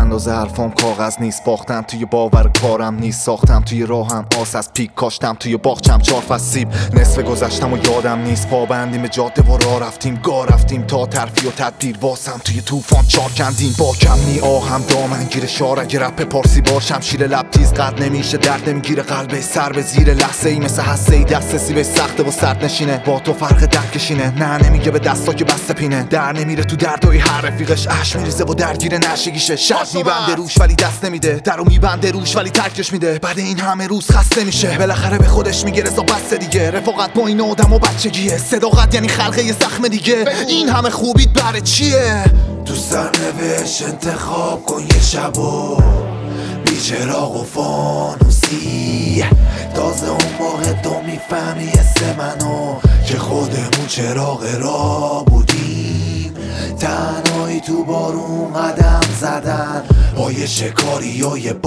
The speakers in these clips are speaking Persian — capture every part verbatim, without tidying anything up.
اندازه حرفام کاغذ نیست. باختم توی باور کارم نیست. ساختم توی راهم آس از پیک، کاشتم توی باغچم چهار فصل سیب. نصف گذشتم و یادم نیست. پابندیم به جاده و راه رفتیم، گاه رفتیم تا ترفی و تدبیر. واسم توی طوفان چار کندیم، با کمی آهم دامنگیر شار. اگه رپ پارسی باشم شیر لب تیز قد نمیشه، درد نمیگیره قلبه سر به زیر. لحظه ای مثل هسته ای دسترسی به سخته و سرد نشینه. با تو فرق درکشینه، نه نمیگه به دستا که بسته پینه. در نمیره تو دردای هر رفیقش، اش میریزه و درگیر نشگیشه. شب میبنده روش ولی دست نمیده، درو میبنده روش ولی ترکش میده. بعد این همه روز خسته میشه، بالاخره به خودش میگه رضا بس دیگه. رفاقت با این آدم و بچگیه، صداقت یعنی خلقه یه زخم دیگه. این همه خوبیت برای چیه؟ تو سرنوشت انتخاب کن یه شبو بی چراغ و فانوسی. تازه اون موقع تو میفهمی حس منو که خودمون چراغ را بودیم. تنهایی تو بارون قدم زدن با یه شکاری و یه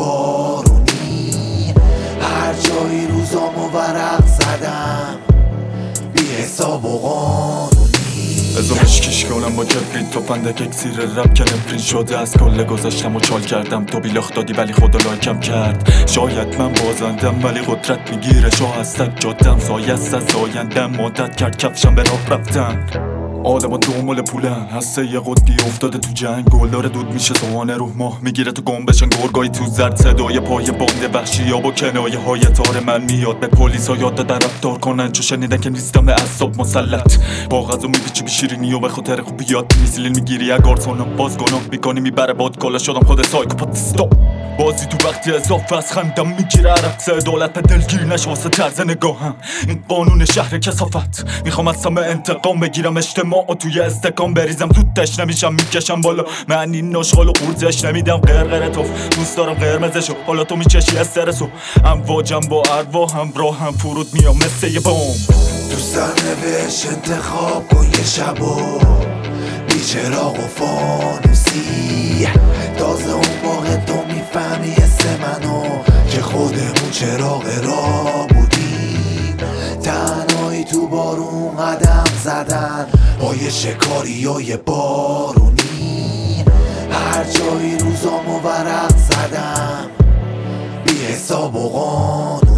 بارونی. هر جایی روزامو ورق زدم بی حساب و قانونی. ازا مشکیش کنم با کبریت تو فندک اکسیر رب که نفرین شده. از کل گذاشتم و چال کردم، تو بیلاخ دادی ولی خدا لایکم کرد. شاید من بازندم ولی قدرت میگیره. شاه از تک جادم سایه است از آیندم. مدت کرد کفشم به راه رفتن. آدم ها دومال پولن، هسته یه قطبی افتاده تو جنگ. گلدار دود میشه زوانه روح ماه میگیره تو گم بشن. گرگایی تو زرد صدای پای بانده وحشی ها با کنایه های تار من میاد. به پلیس ها یاد دادن رفتار کنن چو شنیدن که نیستم به اعصاب مسلط. با غذا میپیچی بیشیرینی و به خاطر خوبیات میسیلین میگیری اگار سونم. باز گناه میکنی میبره باد کالا شدم خود سایکوپات. استاپ بازی تو وقتی اضافه از خندم میگیره عرق. سه دولت به دلگیر نش واسه طرز نگاهم. این قانون شهر کثافت، میخوام از همه انتقام بگیرم. اجتماع و توی استکان بریزم زودتش نمیشم میکشم بالا. من این نشغال و قورتش نمیدم غرغره توف. دوست دارم قرمزشو حالا تو میچشی استرسو. امواجم با ارواح همراه هم فرود میام مثل یه بوم. تو سرنوشت انتخاب کن یه شبو بی چراغ و فانوسی. تازه اون موقع تو میفهمی حس منو که خودمون چراغ را بودیم. تنهایی تو بارون قدم زدن با یه شکاری و یه بارونی. هر جایی روزامو ورق زدم بی حساب و قانون.